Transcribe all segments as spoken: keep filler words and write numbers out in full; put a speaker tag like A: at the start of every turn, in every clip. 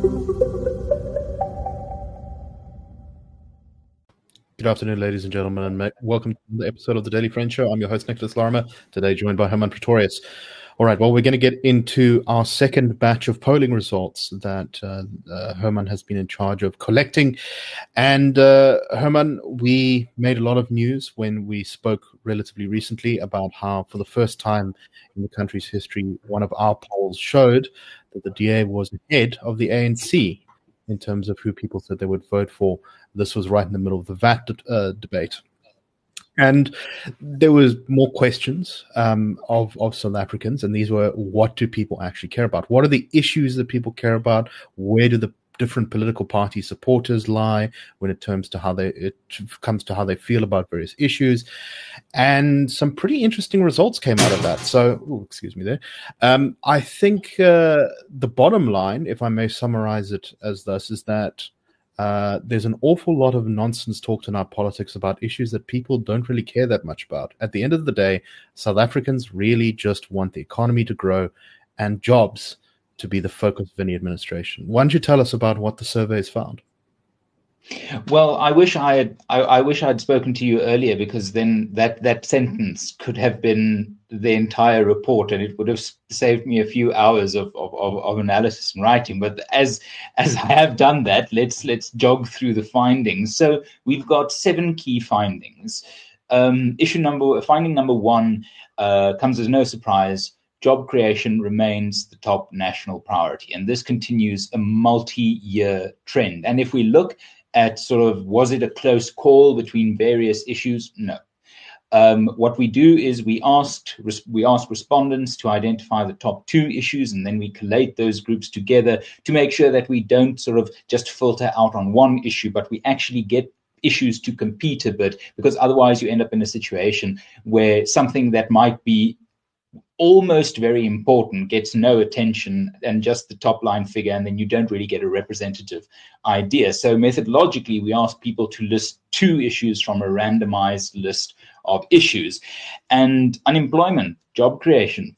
A: Good afternoon, ladies and gentlemen, and welcome to the episode of the Daily Friend Show. I'm your host, Nicholas Larimer, today joined by Herman Pretorius. All right, well, we're going to get into our second batch of polling results that uh, uh, Herman has been in charge of collecting. And uh, Herman, we made a lot of news when we spoke relatively recently about how, for the first time in the country's history, one of our polls showed that the D A was ahead of the A N C in terms of who people said they would vote for. This was right in the middle of the V A T uh, debate. And there was more questions um, of, of South Africans, and these were, what do people actually care about? What are the issues that people care about? Where do the different political party supporters lie when it comes to how they it comes to how they feel about various issues? And some pretty interesting results came out of that. So, ooh, excuse me there. Um, I think uh, the bottom line, if I may summarize it as thus, is that Uh, there's an awful lot of nonsense talked in our politics about issues that people don't really care that much about. At the end of the day, South Africans really just want the economy to grow and jobs to be the focus of any administration. Why don't you tell us about what the surveys found?
B: Well, I wish I had. I, I wish I had spoken to you earlier, because then that that sentence could have been the entire report, and it would have saved me a few hours of of, of analysis and writing. But as as I have done that, let's let's jog through the findings. So we've got seven key findings. Um, issue number finding number one uh, comes as no surprise. Job creation remains the top national priority, and this continues a multi-year trend. And if we look at sort of, was it a close call between various issues? No. Um, what we do is we asked we asked respondents to identify the top two issues, and then we collate those groups together to make sure that we don't sort of just filter out on one issue, but we actually get issues to compete a bit, because otherwise you end up in a situation where something that might be almost very important gets no attention and just the top line figure, and then you don't really get a representative idea. So methodologically, we ask people to list two issues from a randomized list of issues. And unemployment, job creation,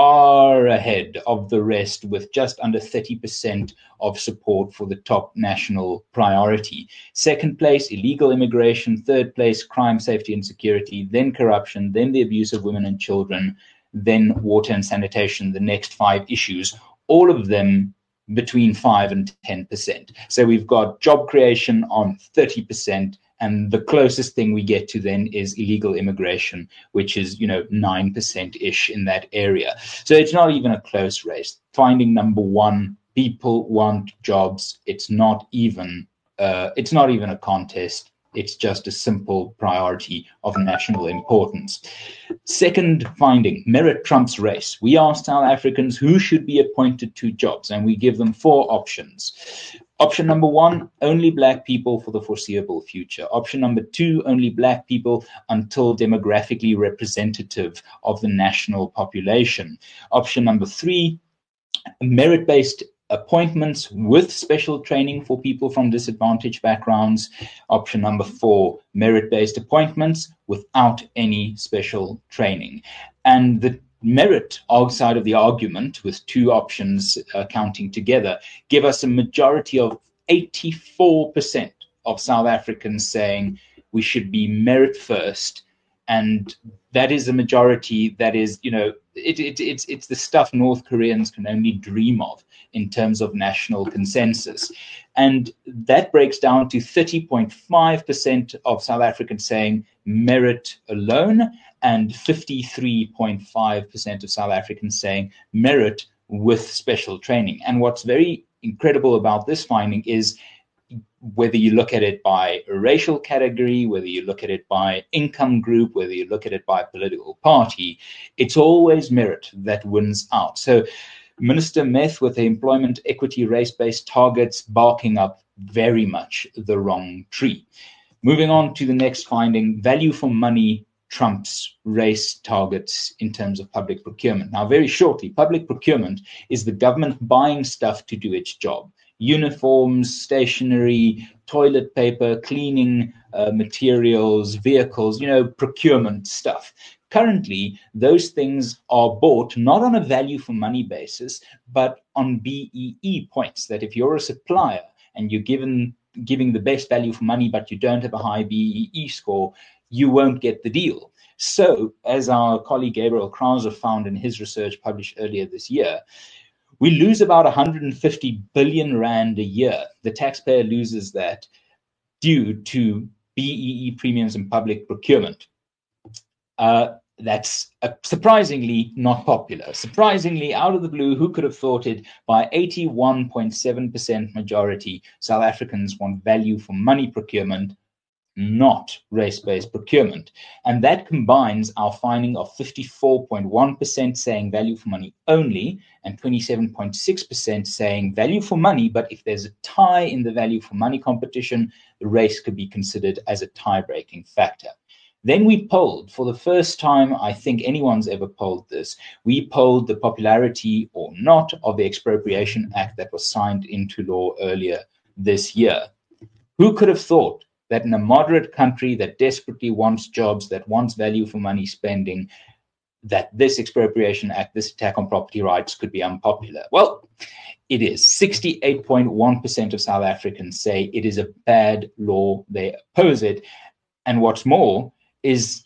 B: far ahead of the rest, with just under thirty percent of support for the top national priority. Second place, illegal immigration. Third place, crime, safety and security. Then corruption. Then the abuse of women and children. Then water and sanitation, the next five issues, all of them between five and ten percent. So we've got job creation on thirty percent, and the closest thing we get to then is illegal immigration, which is, you know, nine percent-ish in that area. So it's not even a close race. Finding number one, people want jobs. It's not even, uh, it's not even a contest. It's just a simple priority of national importance. Second finding, merit trumps race. We asked South Africans who should be appointed to jobs, and we give them four options. Option number one, only black people for the foreseeable future. Option number two, only black people until demographically representative of the national population. Option number three, merit-based appointments with special training for people from disadvantaged backgrounds. Option number four, merit-based appointments without any special training. And the merit side of the argument, with two options uh, counting together, give us a majority of eighty-four percent of South Africans saying we should be merit first. And that is a majority that is, you know, it, it, it's it's the stuff North Koreans can only dream of in terms of national consensus. And that breaks down to thirty point five percent of South Africans saying merit alone, and fifty-three point five percent of South Africans saying merit with special training. And what's very incredible about this finding is, whether you look at it by a racial category, whether you look at it by income group, whether you look at it by political party, it's always merit that wins out. So Minister Meth, with the employment equity race-based targets, barking up very much the wrong tree. Moving on to the next finding, value for money trumps race targets in terms of public procurement. Now, very shortly, public procurement is the government buying stuff to do its job. Uniforms, stationery, toilet paper, cleaning uh, materials, vehicles, you know, procurement stuff. Currently, those things are bought not on a value for money basis, but on B E E points, that if you're a supplier and you're given giving the best value for money, but you don't have a high B E E score, you won't get the deal. So, as our colleague Gabriel Krauser found in his research published earlier this year, we lose about one hundred fifty billion rand a year. The taxpayer loses that due to B E E premiums in public procurement. Uh, that's uh, surprisingly not popular. Surprisingly, out of the blue, who could have thought it? By eighty-one point seven percent majority, South Africans want value for money procurement, not race-based procurement. And that combines our finding of fifty-four point one percent saying value for money only and twenty-seven point six percent saying value for money, but if there's a tie in the value for money competition, the race could be considered as a tie-breaking factor. Then we polled, for the first time I think anyone's ever polled this, we polled the popularity or not of the Expropriation Act that was signed into law earlier this year. Who could have thought that in a moderate country that desperately wants jobs, that wants value for money spending, that this Expropriation Act, this attack on property rights could be unpopular? Well, it is. sixty-eight point one percent of South Africans say it is a bad law. They oppose it. And what's more is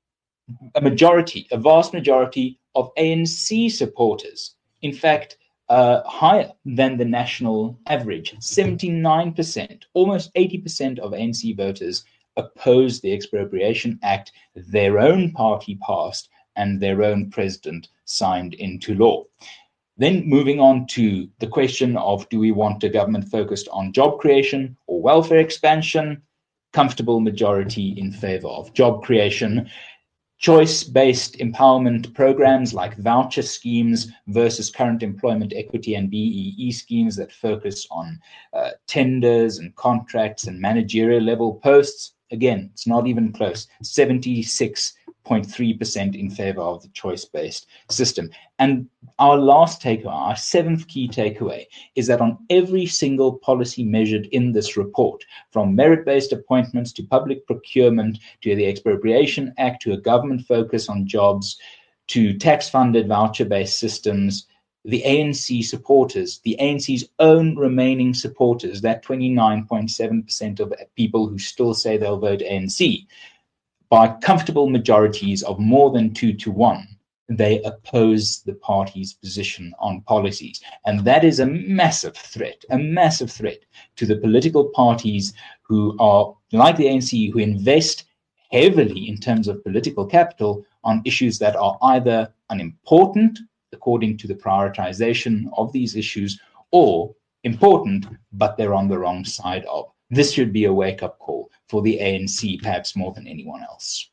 B: a majority, a vast majority of A N C supporters, in fact, uh, higher than the national average, seventy-nine percent, almost eighty percent of A N C voters oppose the Expropriation Act their own party passed and their own president signed into law. Then moving on to the question of, do we want a government focused on job creation or welfare expansion? Comfortable majority in favor of job creation. Choice-based empowerment programs like voucher schemes versus current employment equity and B E E schemes that focus on uh, tenders and contracts and managerial level posts. Again, it's not even close. seventy-six point three percent in favor of the choice-based system. And our last takeaway, our seventh key takeaway, is that on every single policy measured in this report, from merit-based appointments to public procurement, to the Expropriation Act, to a government focus on jobs, to tax-funded voucher-based systems, the A N C supporters, the A N C's own remaining supporters, that twenty-nine point seven percent of people who still say they'll vote A N C, by comfortable majorities of more than two to one, they oppose the party's position on policies. And that is a massive threat, a massive threat to the political parties who are, like the A N C, who invest heavily in terms of political capital on issues that are either unimportant, according to the prioritization of these issues, or important, but they're on the wrong side of. This should be a wake-up call for the A N C, perhaps more than anyone else.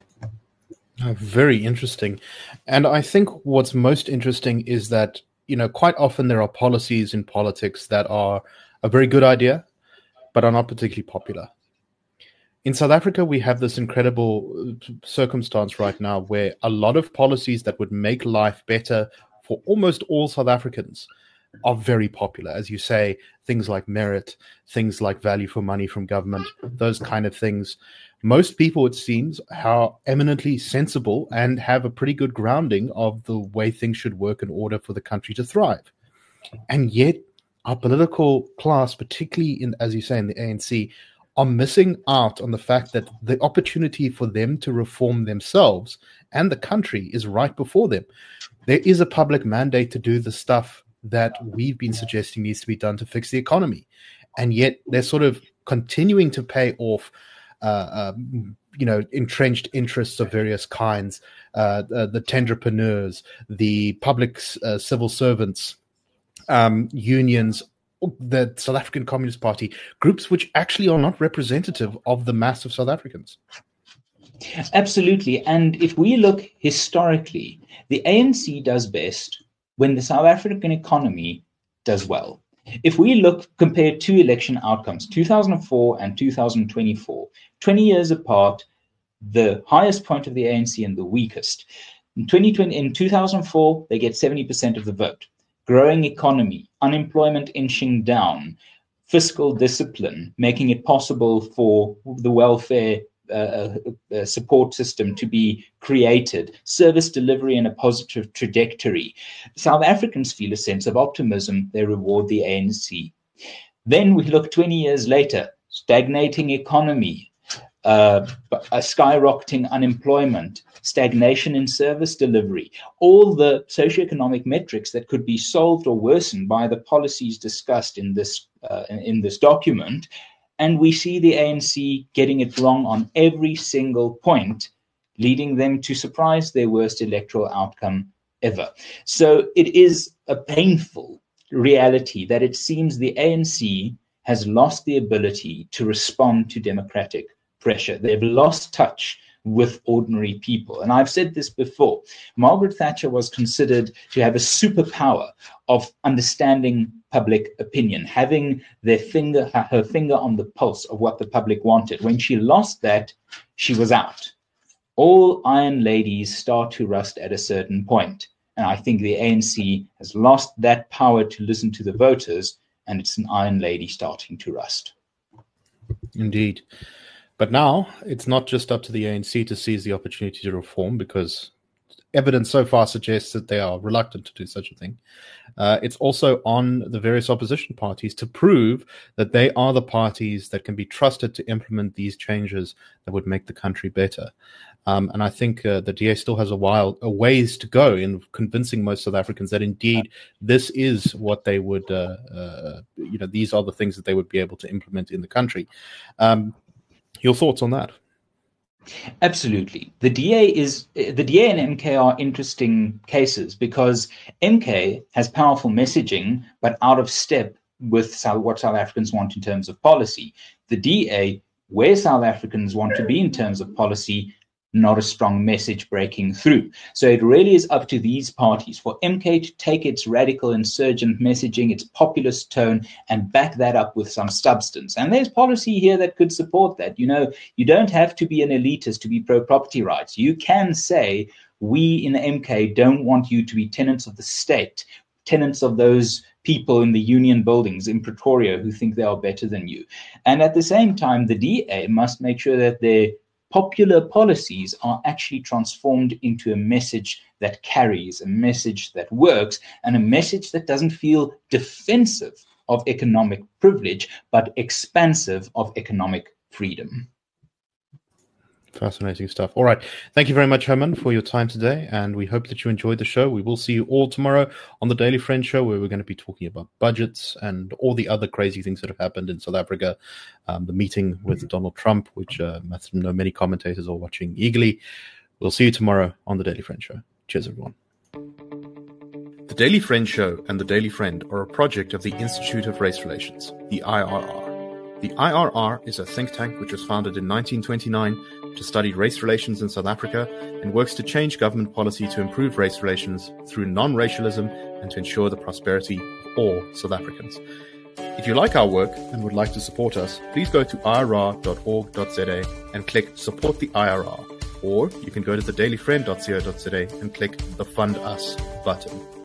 A: Oh, very interesting. And I think what's most interesting is that, you know, quite often there are policies in politics that are a very good idea, but are not particularly popular. In South Africa, we have this incredible circumstance right now where a lot of policies that would make life better for almost all South Africans are very popular. As you say, things like merit, things like value for money from government, those kind of things. Most people, it seems, are eminently sensible and have a pretty good grounding of the way things should work in order for the country to thrive. And yet, our political class, particularly in, as you say, in the A N C, are missing out on the fact that the opportunity for them to reform themselves and the country is right before them. There is a public mandate to do the stuff that we've been suggesting needs to be done to fix the economy. And yet they're sort of continuing to pay off, uh, um, you know, entrenched interests of various kinds, uh, uh, the tenderpreneurs, the public uh, civil servants, um, unions, the South African Communist Party, groups which actually are not representative of the mass of South Africans.
B: Absolutely. And if we look historically, the A N C does best when the South African economy does well. If we look, compare two election outcomes, two thousand four and two thousand twenty-four, twenty years apart, the highest point of the A N C and the weakest. In twenty twenty, in two thousand four, they get seventy percent of the vote. Growing economy, unemployment inching down, fiscal discipline, making it possible for the welfare uh, uh, support system to be created, service delivery in a positive trajectory. South Africans feel a sense of optimism. They reward the A N C. Then we look twenty years later, stagnating economy, uh, a skyrocketing unemployment, stagnation in service delivery, all the socioeconomic metrics that could be solved or worsened by the policies discussed in this uh, in this document. And we see the A N C getting it wrong on every single point, leading them to surprise their worst electoral outcome ever. So it is a painful reality that it seems the A N C has lost the ability to respond to democratic pressure. They've lost touch with ordinary people. And I've said this before. Margaret Thatcher was considered to have a superpower of understanding public opinion, having their finger, her finger on the pulse of what the public wanted. When she lost that, she was out. All iron ladies start to rust at a certain point. And I think the A N C has lost that power to listen to the voters, and it's an iron lady starting to rust.
A: Indeed. But now it's not just up to the A N C to seize the opportunity to reform, because evidence so far suggests that they are reluctant to do such a thing. Uh, it's also on the various opposition parties to prove that they are the parties that can be trusted to implement these changes that would make the country better. Um, and I think uh, the D A still has a while, a ways to go in convincing most South Africans that indeed this is what they would, uh, uh, you know, these are the things that they would be able to implement in the country. Um, your thoughts on that?
B: Absolutely. The D A is the D A and M K are interesting cases because M K has powerful messaging, but out of step with South, what South Africans want in terms of policy. The D A, where South Africans want to be in terms of policy, not a strong message breaking through. So it really is up to these parties for M K to take its radical insurgent messaging, its populist tone, and back that up with some substance. And there's policy here that could support that. You know, you don't have to be an elitist to be pro-property rights. You can say, we in the M K don't want you to be tenants of the state, tenants of those people in the union buildings in Pretoria who think they are better than you. And at the same time, the D A must make sure that their popular policies are actually transformed into a message that carries, a message that works, and a message that doesn't feel defensive of economic privilege, but expansive of economic freedom.
A: Fascinating stuff. All right. Thank you very much, Herman, for your time today. And we hope that you enjoyed the show. We will see you all tomorrow on the Daily Friend Show, where we're going to be talking about budgets and all the other crazy things that have happened in South Africa. Um, the meeting with Donald Trump, which uh, I know many commentators are watching eagerly. We'll see you tomorrow on the Daily Friend Show. Cheers, everyone. The Daily Friend Show and the Daily Friend are a project of the Institute of Race Relations, the I R R. The I R R is a think tank which was founded in nineteen twenty-nine to study race relations in South Africa and works to change government policy to improve race relations through non-racialism and to ensure the prosperity of all South Africans. If you like our work and would like to support us, please go to I R R dot org dot Z A and click Support the I R R. Or you can go to the daily friend dot co dot za and click the Fund Us button.